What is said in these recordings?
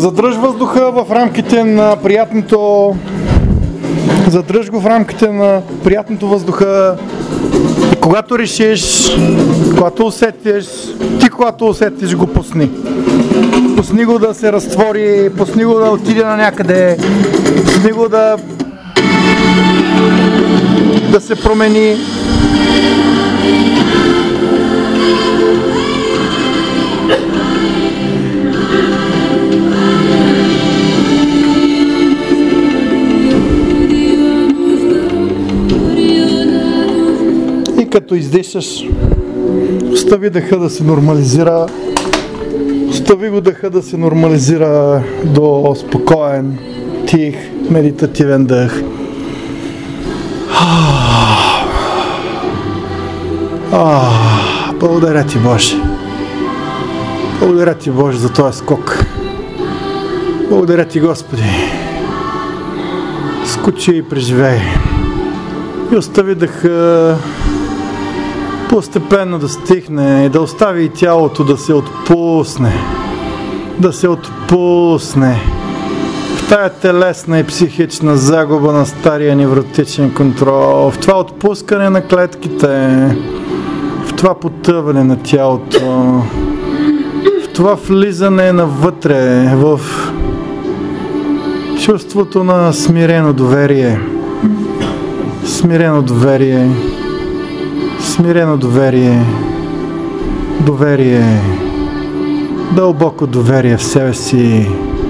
Задръж въздуха в рамките на приятното... Задръж го в рамките на приятното въздуха и когато решиш, когато усетиш го пусни. Пусни го да се разтвори, пусни го да отиде на някъде, пусни го да се промени. И като издишаш, остави дъха да се нормализира. Остави го дъха да се нормализира до спокоен, тих, медитативен дъх. Благодаря ти, Боже. Благодаря ти, Боже, за този скок. Благодаря ти, Господи. Скочи и преживей. И остави дъха постепенно да стихне и да остави и тялото да се отпусне. Да се отпусне в тая телесна и психична загуба на стария невротичен контрол, в това отпускане на клетките, в това потъване на тялото, в това влизане навътре, в чувството на смирено доверие. Смирено доверие. Смирено доверие. Доверие. Дълбоко доверие в себе си.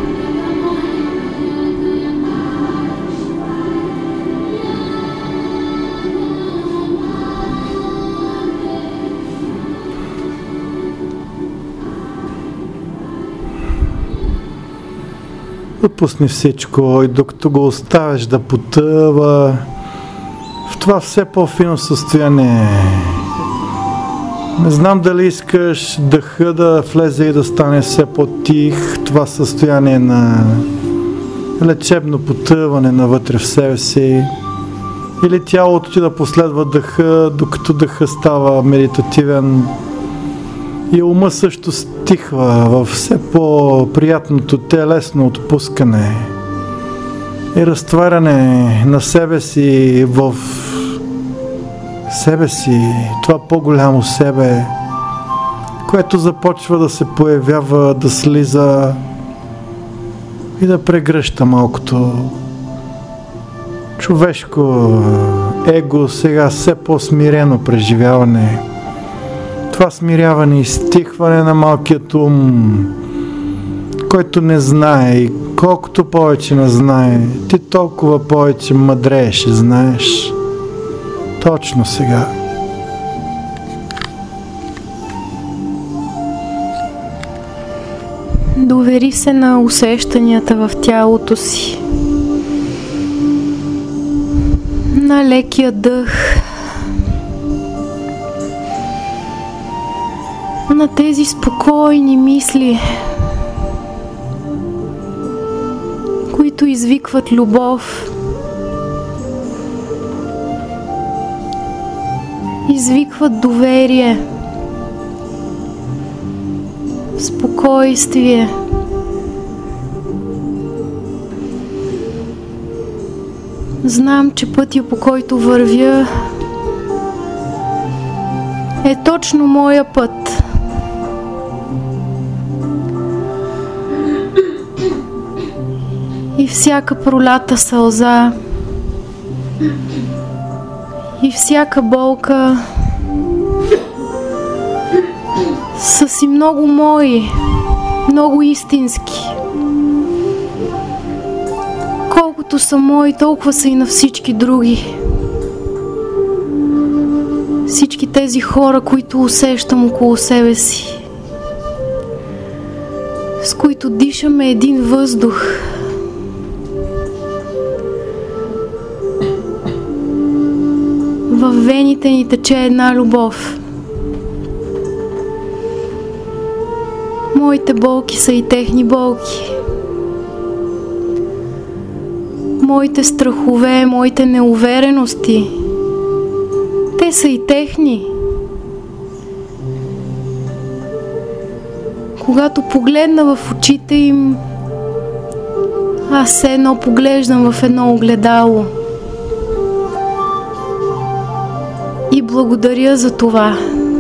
Отпусни всичко и докато го оставиш да потъва в това все по-фино състояние. Не знам дали искаш дъха да влезе и да стане все по-тих, това състояние на лечебно потъване навътре в себе си, или тялото ти да последва дъха, докато дъха става медитативен и ума също стихва в все по-приятното телесно отпускане и разтваряне на себе си в себе си, това по-голямо себе, което започва да се появява, да слиза и да прегръща малкото човешко его, сега все по-смирено преживяване. Това смиряване и стихване на малкият ум, който не знае, и колкото повече не знае, ти толкова повече мъдрееш и знаеш. Точно сега. Довери се на усещанията в тялото си. На лекия дъх. На тези спокойни мисли, които извикват любов. Извикват доверие, спокойствие. Знам, че пътя, по който вървя, е точно моя път. И всяка пролята сълза, и всяка болка са си много мои, много истински. Колкото са мои, толкова са и на всички други. Всички тези хора, които усещам около себе си, с които дишаме един въздух. Във вените ни тече една любов. Моите болки са и техни болки. Моите страхове, моите неуверености, те са и техни. Когато погледна в очите им, Аз все едно поглеждам в едно огледало и благодаря за това.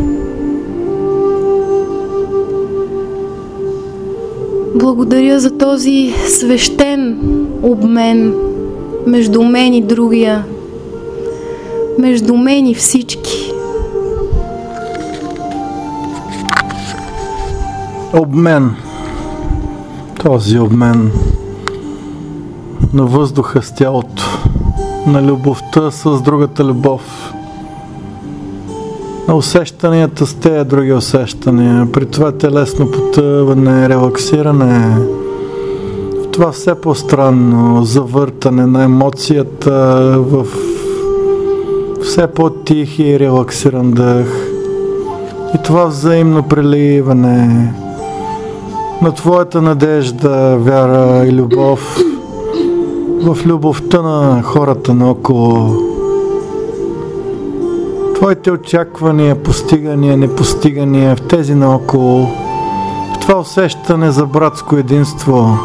Благодаря за този свещен обмен между мен и другия, между мен и всички. Обмен. Този обмен на въздуха с тялото, на любовта с другата любов, на усещанията с тези други усещания, при това телесно потъване, релаксиране, в това все по-странно завъртане на емоцията в все по-тих и релаксиран дъх и това взаимно преливане на твоята надежда, вяра и любов в любовта на хората наоколо. Твоите очаквания, постигания, непостигания в тези наоколо, в това усещане за братско единство.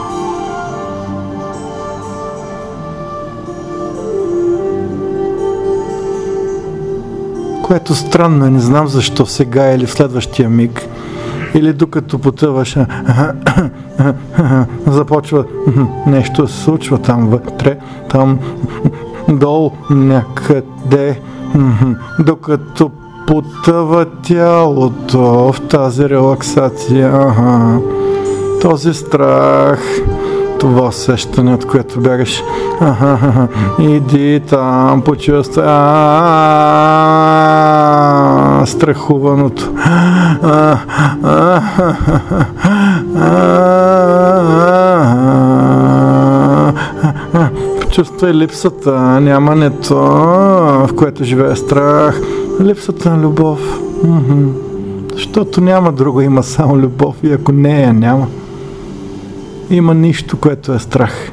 Което странно е, не знам защо сега или в следващия миг, или докато потъваш, започва нещо да се случва там вътре, там долу някъде, докато потъва тялото в тази релаксация, този страх, това усещане, от което бягаш, иди там, почувствай страхуваното, почувствай липсата, нямането, в което живее страх, липсата на любов, защото няма друго, има само любов и ако нея няма, има нищо, което е страх.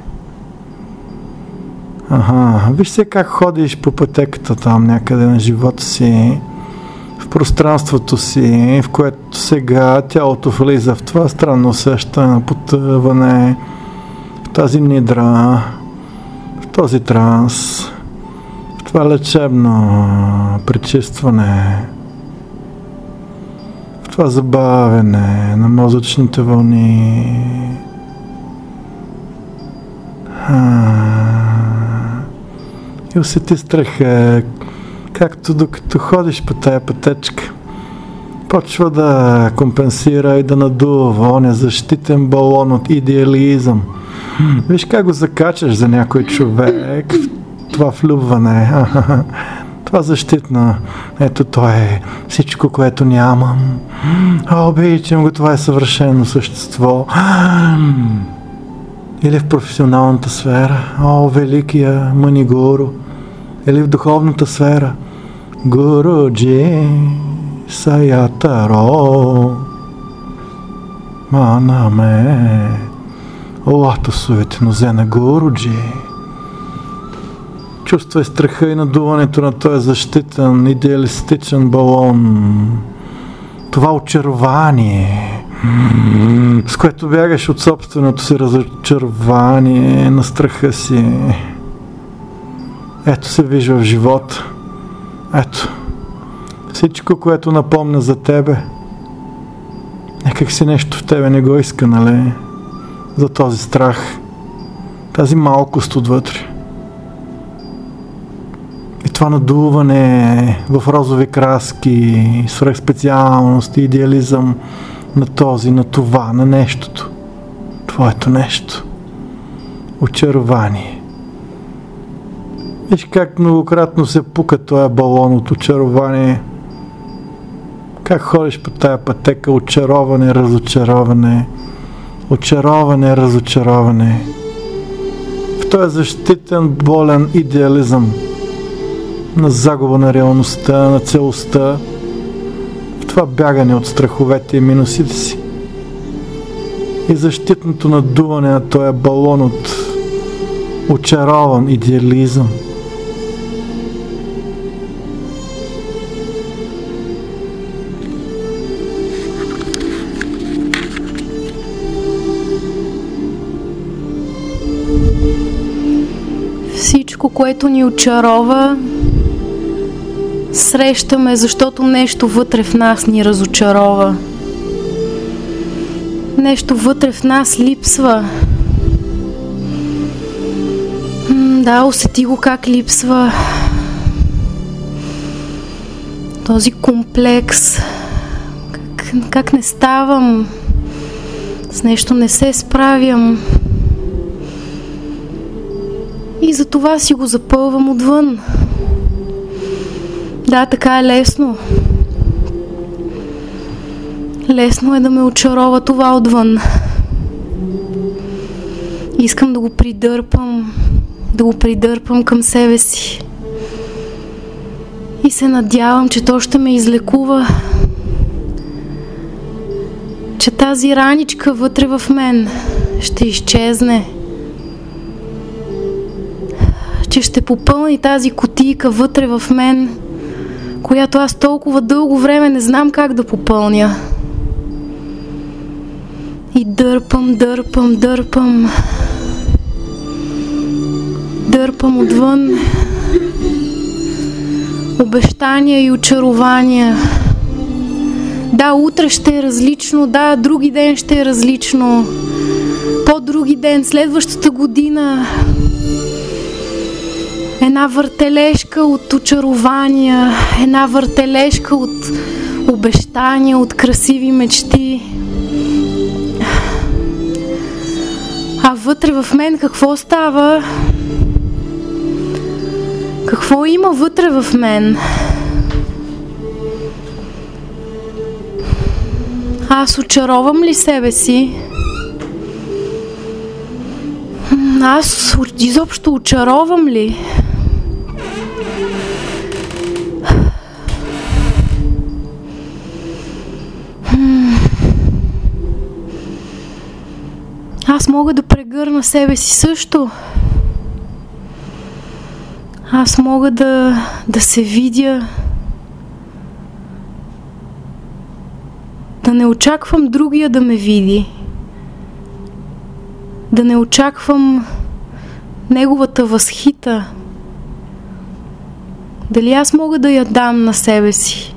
Виж се как ходиш по пътеката там някъде на живота си, в пространството си, в което сега тялото влиза в това странно усещане на потъване, в тази нидра, в този транс, в това лечебно пречистване, в това забавяне на мозъчните вълни. И усети страха, както докато ходиш по тая пътечка, почва да компенсира и да надува оня защитен балон от идеализъм. Виж как го закачаш за някой човек, това влюбване, това защитно. Ето той е всичко, което нямам. Обичам го, това е съвършено същество. Или в професионалната сфера, великия Манигуру, или в духовната сфера, Гуруджи Саятаро Манаме лотосовите нозе на Гуруджи. Чувствай страха и надуването на този защитен, идеалистичен балон, това очарование, с което бягаш от собственото си разочарование, на страха си. Ето се вижда в живота. Ето. Всичко, което напомня за тебе. Някак си нещо в тебе не го иска, нали? За този страх. Тази малкост отвътре. И това надуване в розови краски, свръхспециалност, идеализъм на този, на това, на нещото. Твоето нещо. Очарование. Виж как многократно се пука този балон от очарование. Как ходиш по тая пътека, очароване, разочароване. Очароване, разочароване. В този защитен, болен идеализъм на загуба на реалността, на целостта, в това бягане от страховете и минусите си. И защитното надуване на този балон от очарован идеализъм. всичко, което ни очарова, срещаме, защото нещо вътре в нас ни разочарова. Нещо вътре в нас липсва. Да, усети го как липсва. Този комплекс. Как не ставам. С нещо не се справям. И затова си го запълвам отвън. Да, така е лесно. Лесно е да ме очарова това отвън. Искам да го придърпам към себе си. И се надявам, че то ще ме излекува. Че тази раничка вътре в мен ще изчезне. Че ще попълни тази кутийка вътре в мен, която аз толкова дълго време не знам как да попълня. И дърпам отвън обещания и очарования. Да, утре ще е различно, да, други ден ще е различно, по-други ден, следващата година. Една въртележка от очарования, една въртележка от обещания, от красиви мечти. А вътре в мен какво става? Какво има вътре в мен? Аз очаровам ли себе си? Аз изобщо очаровам ли? Аз мога да прегърна себе си също. Аз мога да се видя. Да не очаквам другия да ме види. Да не очаквам неговата възхита. Дали аз мога да я дам на себе си?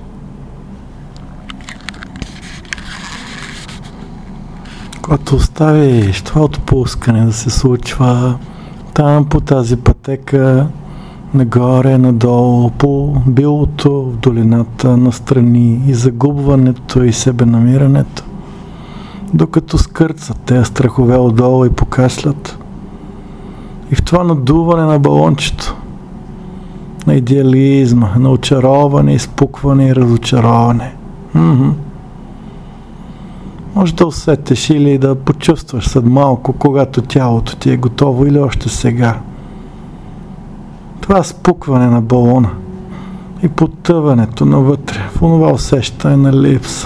Когато оставиш това отпускане да се случва там по тази пътека, нагоре, надолу, по билото, в долината, настрани, и загубването и себенамирането, докато скърцат тези страхове отдолу и покашлят. И в това надуване на балончето, на идеализма, на очароване, изпукване и разочароване. Може да усетиш или да почувстваш след малко, когато тялото ти е готово, или още сега. Това спукване на балона и потъването навътре в онова усещане на липса.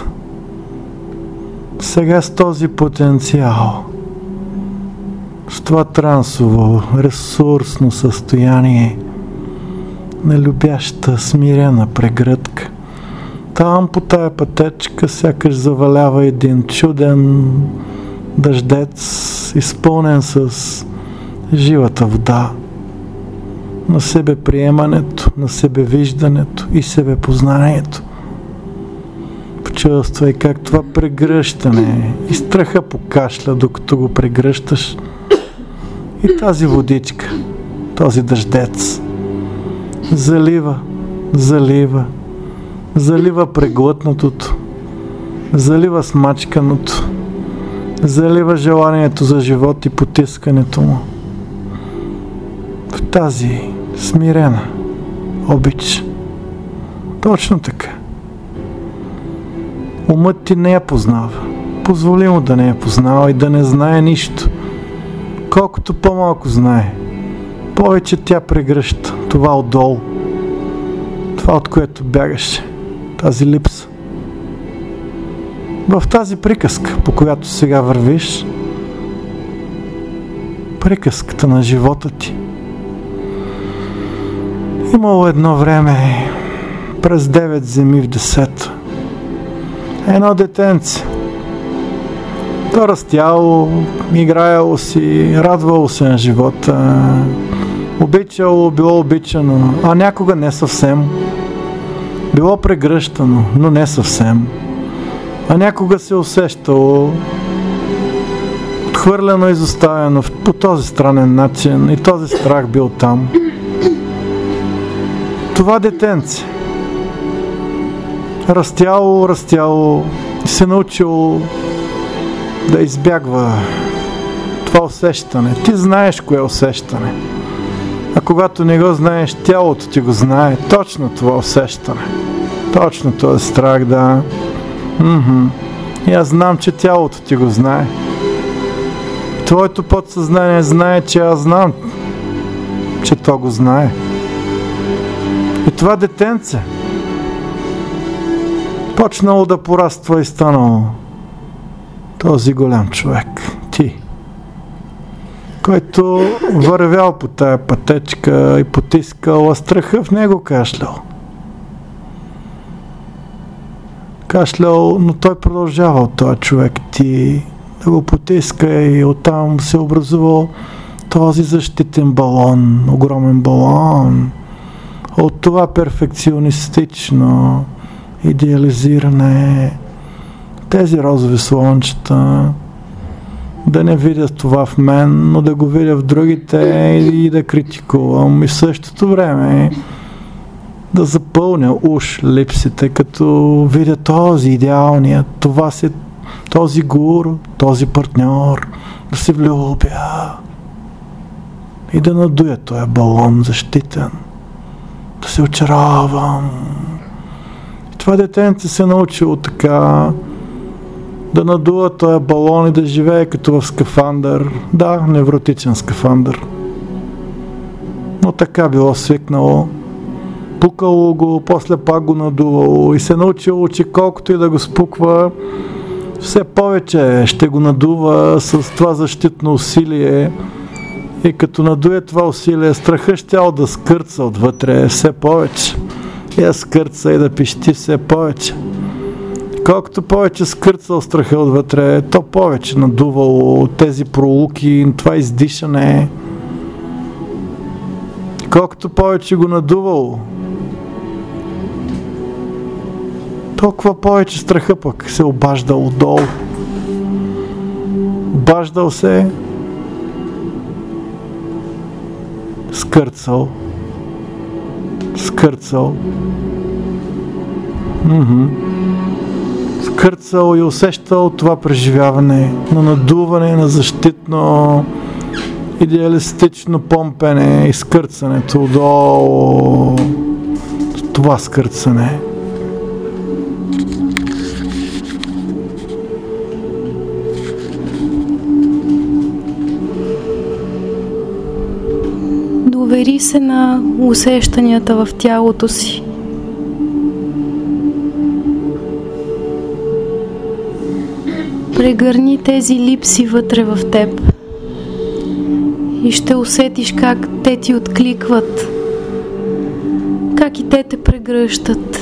Сега с този потенциал, с това трансово, ресурсно състояние на любяща, смирена прегръдка, там по тая пътечка сякаш завалява един чуден дъждец, изпълнен с живата вода, на себеприемането, на себевиждането и себепознанието. Почувствай как това прегръщане и страха покашля, докато го прегръщаш, и тази водичка, този дъждец залива преглътнатото, залива смачканото, залива желанието за живот и потискането му. В тази смирена обич. Точно така. Умът ти не я познава. Позволи му да не я познава и да не знае нищо. Колкото по-малко знае, повече тя прегръща това отдолу. Това, от което бягаше. Тази липса. В тази приказка, по която сега вървиш, приказката на живота ти. Имало едно време, през 9 земи в 10, едно детенце. То растяло, играело си, радвало се на живота, Обичало, било обичано, а някога не съвсем. Било прегръщано, но не съвсем. А някога се усещало отхвърлено и изоставено по този странен начин и този страх бил там. Това детенце растяло и се научило да избягва това усещане. Ти знаеш кое е усещане. А когато не го знаеш, тялото ти го знае. Точно това усещане. Точно този страх, да. И аз знам, че тялото ти го знае. Твоето подсъзнание знае, че аз знам, че то го знае. И това детенце почнало да пораства и станало този голям човек, ти, който вървял по тая пътечка и потискал, а страха в него кашлял. Кашлял, но той продължавал, този човек, ти, да го потиска и оттам се образувал този защитен балон, огромен балон. От това перфекционистично идеализиране, тези розови слънчета, да не видя това в мен, но да го видя в другите и да критикувам и в същото време да запълня липсите, като видя този идеалния, този гуру, този партньор, да се влюбя и да надуя този балон защитен, да се очаровам. И това детенце се научило така да надува този балон и да живее като в скафандър. Да, невротичен скафандър. Но така било свикнало. Пукало го, после пак го надувало и се научило, че колкото и да го спуква, все повече ще го надува с това защитно усилие. И като надуе това усилие, страха щял да скърца отвътре все повече. И да скърца и да пищи все повече. Колкото повече скърцал страха отвътре, то повече надувало тези пролуки, това издишане. Колкото повече го надувало, толкова повече страха пък се обаждал отдолу. Обаждал се, скърцал, скърцал и усещал това преживяване на надуване, на защитно, идеалистично помпене и скърцането отдолу. Това скърцане. Довери се на усещанията в тялото си. Прегърни тези липси вътре в теб и ще усетиш как те ти откликват, как и те те прегръщат.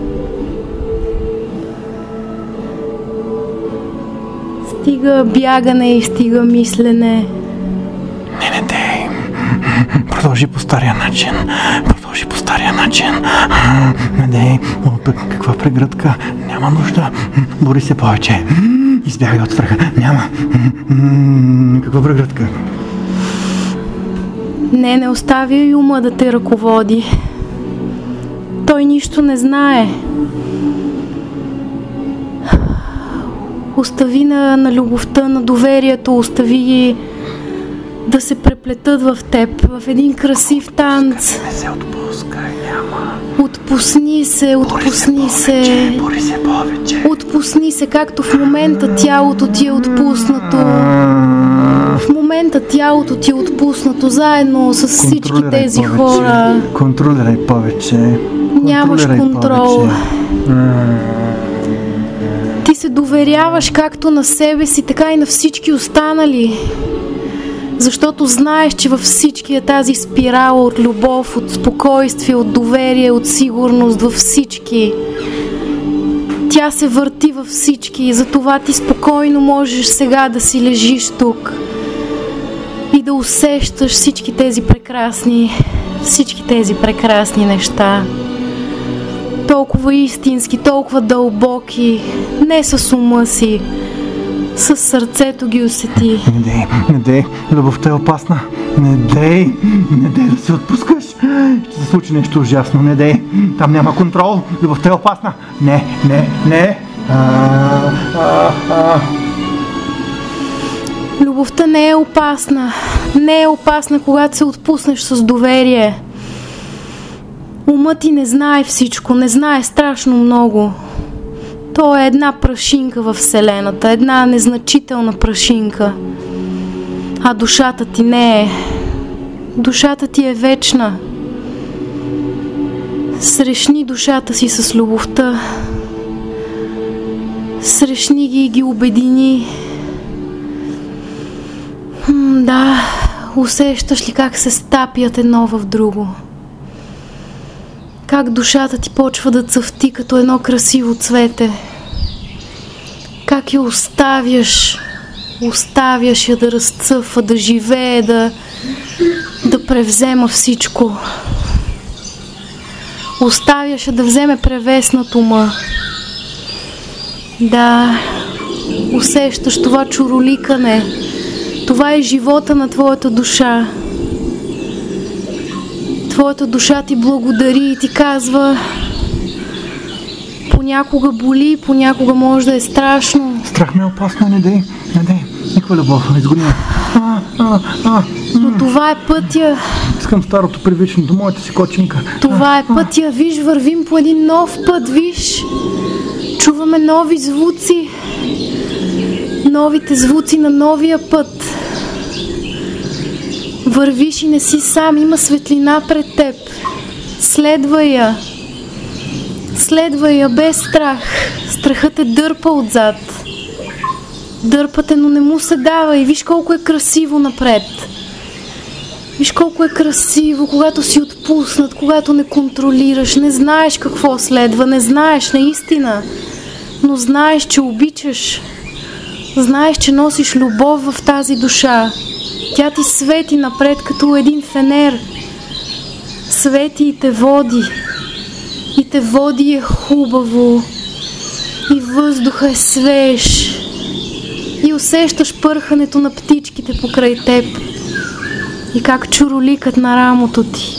Стига бягане и стига мислене. Не дей. Продължи по стария начин. Не дей. Каква прегръдка? Няма нужда. Бори се повече. Избягай от страха. Няма. Каква прегръдка? Не оставяй ума да те ръководи. Той нищо не знае. Остави на любовта, на доверието, остави ги да се преплетат в теб, в един красив танц. Не се отпускай, няма. Отпусни се. Бори се повече. Отпусни се, както в момента тялото ти е отпуснато. В момента тялото ти е отпуснато заедно с всички тези хора. Контролирай повече. Нямаш контрол. Ти се доверяваш както на себе си, така и на всички останали. Защото знаеш, че във всички е тази спирала от любов, от спокойствие, от доверие, от сигурност, във всички. Тя се върти във всички и затова ти спокойно можеш сега да си лежиш тук. и да усещаш всички тези прекрасни неща. Толкова истински, толкова дълбоки, не с ума си, с сърцето ги усети. Не дей, любовта е опасна. Не дей да се отпускаш. Ще се случи нещо ужасно, не дей. Там няма контрол, любовта е опасна. Не. Любовта не е опасна. Не е опасна, когато се отпуснеш с доверие. Умът ти не знае всичко, не знае страшно много. То е една прашинка във Вселената, една незначителна прашинка. А душата ти не е. Душата ти е вечна. Срещни душата си с любовта. Срещни ги и ги обедини. Да, усещаш ли как се стапят едно в друго? Как душата ти почва да цъфти като едно красиво цвете? Как я оставяш я да разцъфва, да живее, да превзема всичко. Оставяш я да вземе превес над ума. Да, усещаш това чуроликане. Това е живота на твоята душа. Твоята душа ти благодари и ти казва: понякога боли, понякога може да е страшно. Страх ми е опасно, не дей. Никаква любов, изгони. Но това е пътя. Искам старото привично до моята си кочинка. Това е пътя, виж, вървим по един нов път, виж. Чуваме нови звуци. Новите звуци на новия път. Вървиш и не си сам, има светлина пред теб. Следвай я без страх. Страхът те дърпа отзад. Дърпа те, но не му се дава. И виж колко е красиво напред. Виж колко е красиво, когато си отпуснат, когато не контролираш, не знаеш какво следва, не знаеш наистина, но знаеш, че обичаш. Знаеш, че носиш любов в тази душа. Тя ти свети напред като един фенер. Свети и те води. И те води е хубаво. И въздуха е свеж. И усещаш пърхането на птичките покрай теб. И как чуроликат на рамото ти.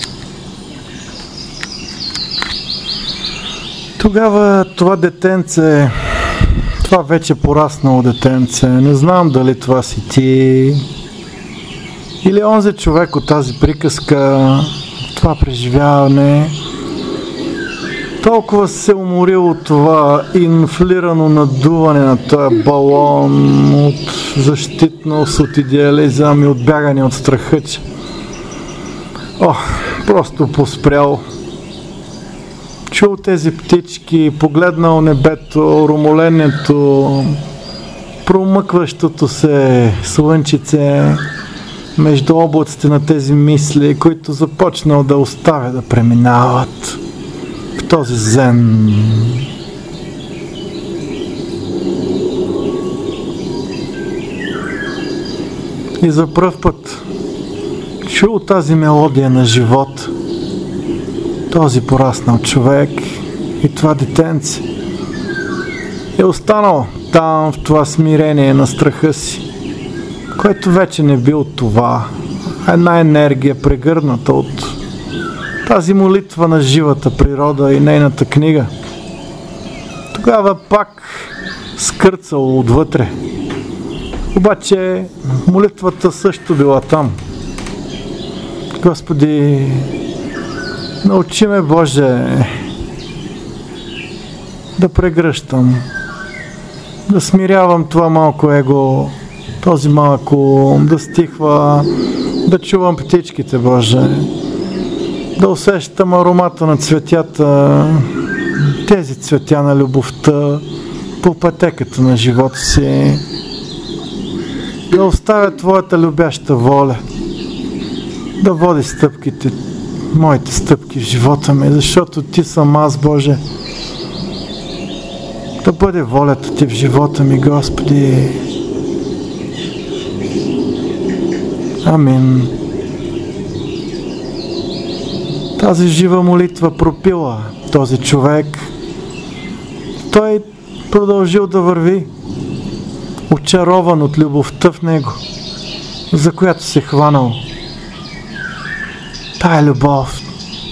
Тогава това детенце, това вече пораснало детенце, не знам дали това си ти или онзи човек от тази приказка, това преживяване, толкова се уморил от това инфлирано надуване на този балон, от защитност, от идеализъм и от бягане от страха, че просто поспрял. Чул тези птички, погледнал небето, ромолението, промъкващото се слънчице между облаците на тези мисли, които започнал да оставя да преминават в този зен. И за пръв път чул тази мелодия на живот, този пораснал човек и това детенце е останал там в това смирение на страха си, което вече не бил това, една енергия прегърната от тази молитва на живата природа и нейната книга. Тогава пак скърцал отвътре. Обаче молитвата също била там. Господи, научи ме, Боже, да прегръщам, да смирявам това малко его, този малък ум, да стихва, да чувам птичките, Боже, да усещам аромата на цветята, тези цветя на любовта по пътеката на живота си, да оставя Твоята любяща воля, да води стъпките, моите стъпки в живота ми, защото Ти съм аз, Боже. Да бъде волята Ти в живота ми, Господи. Амин. Тази жива молитва пропила този човек. Той продължил да върви, очарован от любовта в него, за която се хванал. Тая любов,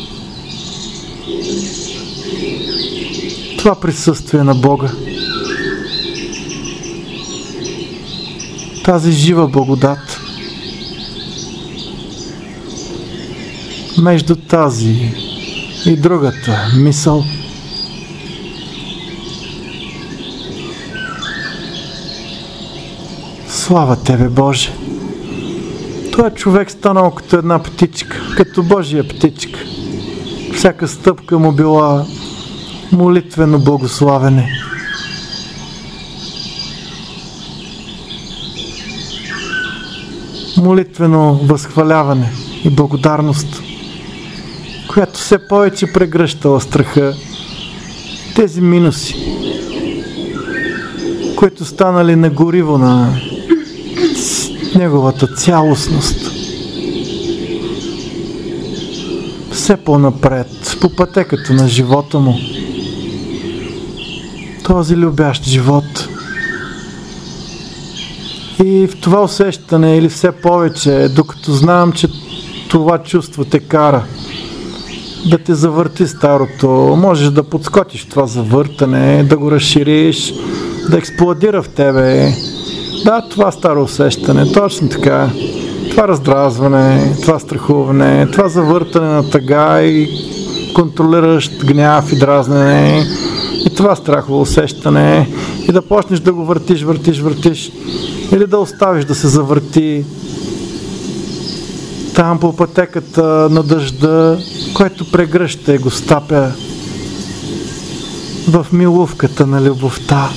това присъствие на Бога, тази жива благодат, между тази и другата мисъл, слава Тебе, Боже! Той човек станал като една птичка, като Божия птичка. Всяка стъпка му била молитвено благославене. Молитвено възхваляване и благодарност, която все повече прегръщала страха, тези минуси, които станали на гориво на неговата цялостност. Все по-напред, по пътеката на живота му. Този любящ живот. И в това усещане, или все повече, докато знам, че това чувство те кара да те завърти старото, можеш да подскочиш това завъртане, да го разшириш, да експлодира в тебе. Да, това старо усещане, точно така. Това раздразване, това страхуване, това завъртане на тъга и контролиращ гняв и дразнене, и това страхово усещане, и да почнеш да го въртиш, или да оставиш да се завърти там по пътеката на дъжда, който прегръща и го стапя в милувката на любовта.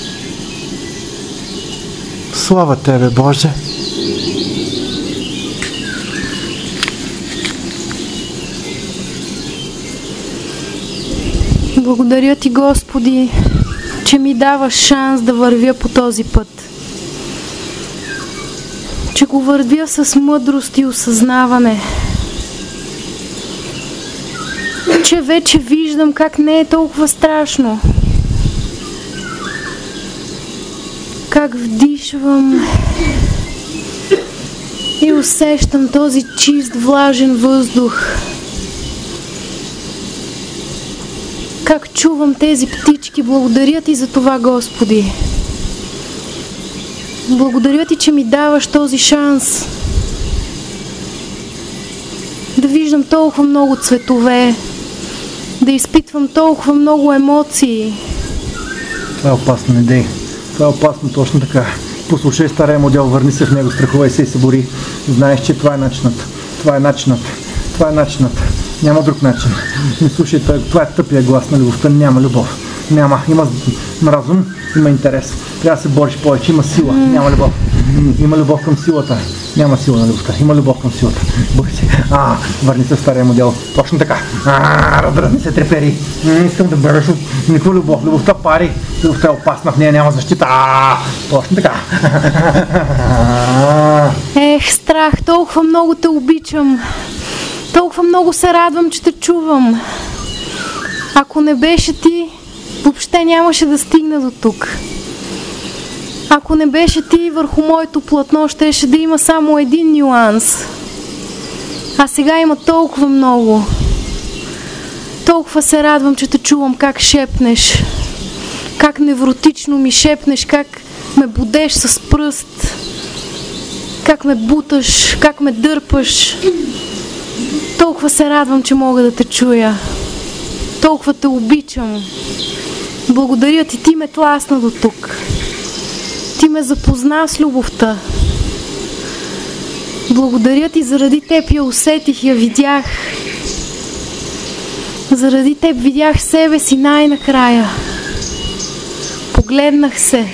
Слава Тебе, Боже! Благодаря Ти, Господи, че ми даваш шанс да вървя по този път. Че го вървя с мъдрост и осъзнаване. Че вече виждам как не е толкова страшно. Как вдишвам и усещам този чист, влажен въздух. Как чувам тези птички. Благодаря Ти за това, Господи. Благодаря Ти, че ми даваш този шанс да виждам толкова много цветове, да изпитвам толкова много емоции. Това е опасно, не дей. Това е опасно, точно така. Послушай стария модел, върни се в него, страхувай се и се бори. Знаеш, че това е начинът. Това е начинът. Това е начинът. Няма друг начин. Не слушай, това е тъпия глас на любовта. Няма любов. Няма. Има разум, има интерес. Трябва да се бориш повече. Има сила. Няма любов. Има любов към силата. Няма сила на любовта. Има любов към силата. Бори се. Върни се в стария модел. Точно така. Раздразни се, трепери. Не искам да бъдеш от никаква любов. Любовта пари. Любовта е опасна. В нея няма защита. Точно така. Ех, страх. Толкова много те обичам. Толкова много се радвам, че те чувам. Ако не беше Ти, въобще нямаше да стигна до тук. Ако не беше Ти, върху моето платно щеше да има само един нюанс. А сега има толкова много. Толкова се радвам, че те чувам как шепнеш. Как невротично ми шепнеш, как ме будеш с пръст. Как ме буташ, как ме дърпаш. Толкова се радвам, че мога да те чуя. Толкова те обичам. Благодаря Ти, Ти ме тласна до тук. Ти ме запозна с любовта. Благодаря Ти, заради Теб я усетих, я видях. Заради Теб видях себе си най-накрая. Погледнах се.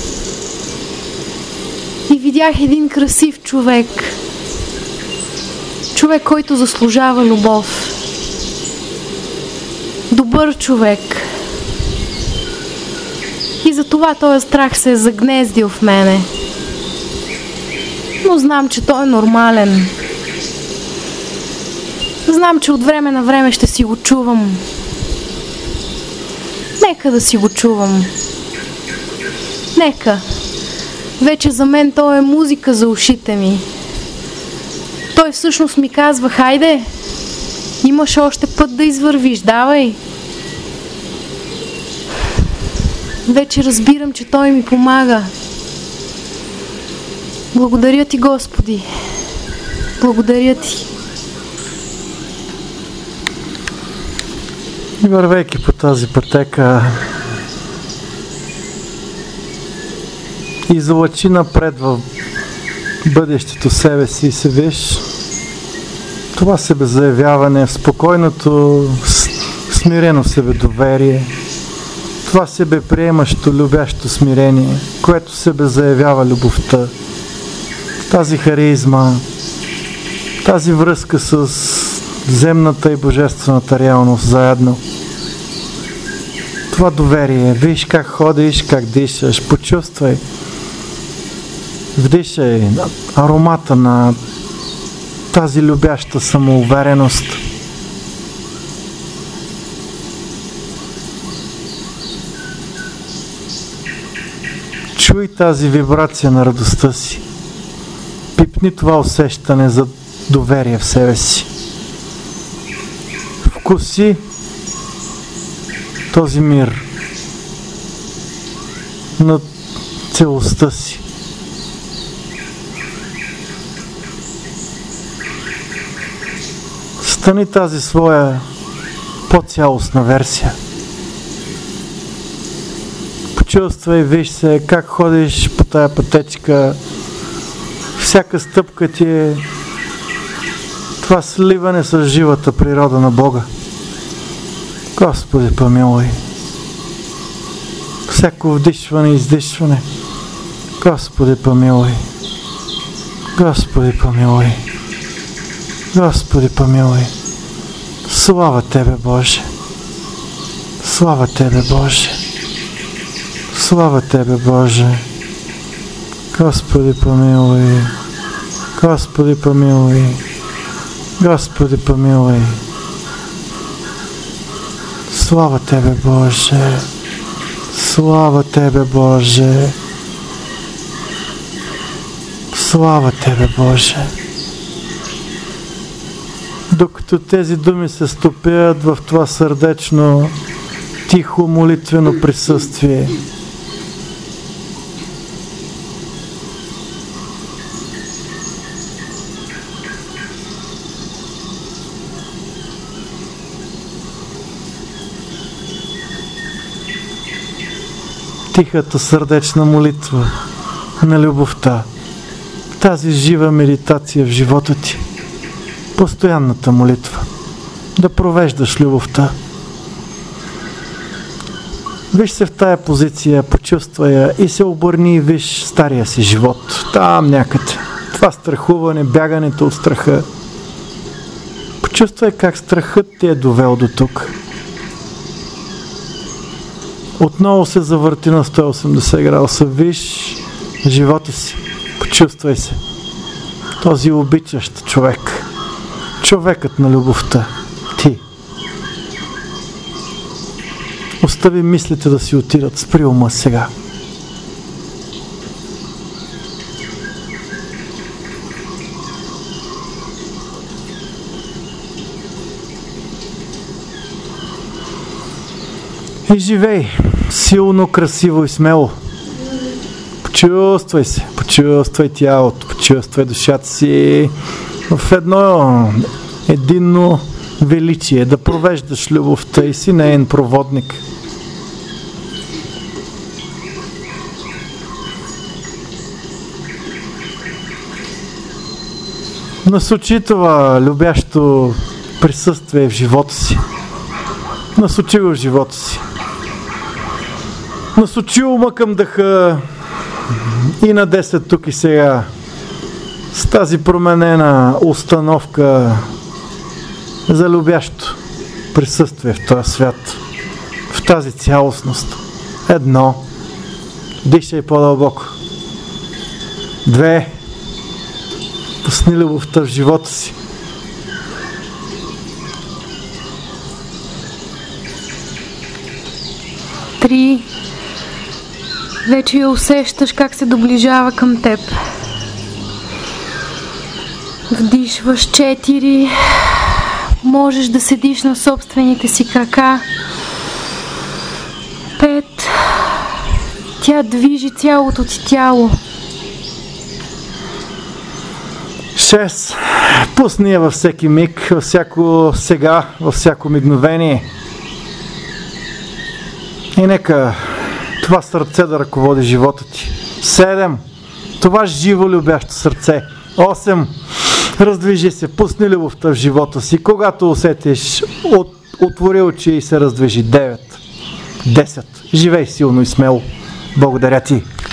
И видях един красив човек. Човек, който заслужава любов. Добър човек. И затова този страх се е загнездил в мене. но знам, че той е нормален. Знам, че от време на време ще си го чувам. Нека да си го чувам. Нека. Вече за мен той е музика за ушите ми. Той всъщност ми казва: хайде, имаш още път да извървиш, давай. Вече разбирам, че той ми помага. Благодаря ти, Господи. Благодаря ти. И вървейки по тази пътека, излъчи напред в бъдещето себе си и се виж. Това себезаявяване в спокойното, смирено себедоверие, това себеприемащо, любящо смирение, което себезаявява любовта, тази харизма, тази връзка с земната и божествената реалност заедно. Това доверие, виж как ходиш, как дишаш, почувствай, вдишай аромата на тази любяща самоувереност. Чуй тази вибрация на радостта си. Пипни това усещане за доверие в себе си. Вкуси този мир на целостта си. Стани тази своя по-цялостна версия. Почувствай, виж се как ходиш по тая пътечка. Всяка стъпка ти е това сливане с живата природа на Бога. Господи, помилуй. Всяко вдишване и издишване. Господи, помилуй. Господи, помилуй. Господи, помилуй. Слава Тебе, Боже. Слава Тебе, Боже. Слава Тебе, Боже. Господи, помилуй. Господи, помилуй. Господи, помилуй. Слава Тебе, Боже. Слава Тебе, Боже. Слава Тебе, Боже. Докато тези думи се стопят в това сърдечно, тихо, молитвено присъствие, тихата сърдечна молитва на любовта, тази жива медитация в живота ти, постоянната молитва, да провеждаш любовта. Виж се в тая позиция, почувствай я и се обърни и виж стария си живот. Там някъде. Това страхуване, бягането от страха. Почувствай как страхът ти е довел до тук. Отново се завърти на 180 градуса. Виж живота си. Почувствай се. Този обичащ човек. Човекът на любовта. Ти. Остави мислите да си отидат. Спри ума сега. И живей силно, красиво и смело. Почувствай се, почувствай тялото, почувствай душата си в едно единно величие, да провеждаш любовта и си неин проводник. Насочи това любящо присъствие в живота си. Насочи го в живота си. Насочи ума към дъха и на 10 тук и сега. С тази променена установка за любящо присъствие в този свят, в тази цялостност. 1. Дишай по-дълбоко. 2. Пусни любовта в живота си. Три. Вече я усещаш как се доближава към теб. Вдишваш. 4. Можеш да седиш на собствените си крака. 5. Тя движи цялото ти тяло. 6. Пусни я във всеки миг, във всяко сега, във всяко мигновение. И нека това сърце да ръководи живота ти. 7. Това живо любящо сърце. 8. Раздвижи се, пусни любовта в живота си. Когато усетиш, отвори очи и се раздвижи. 9. 10. Живей силно и смело. Благодаря ти.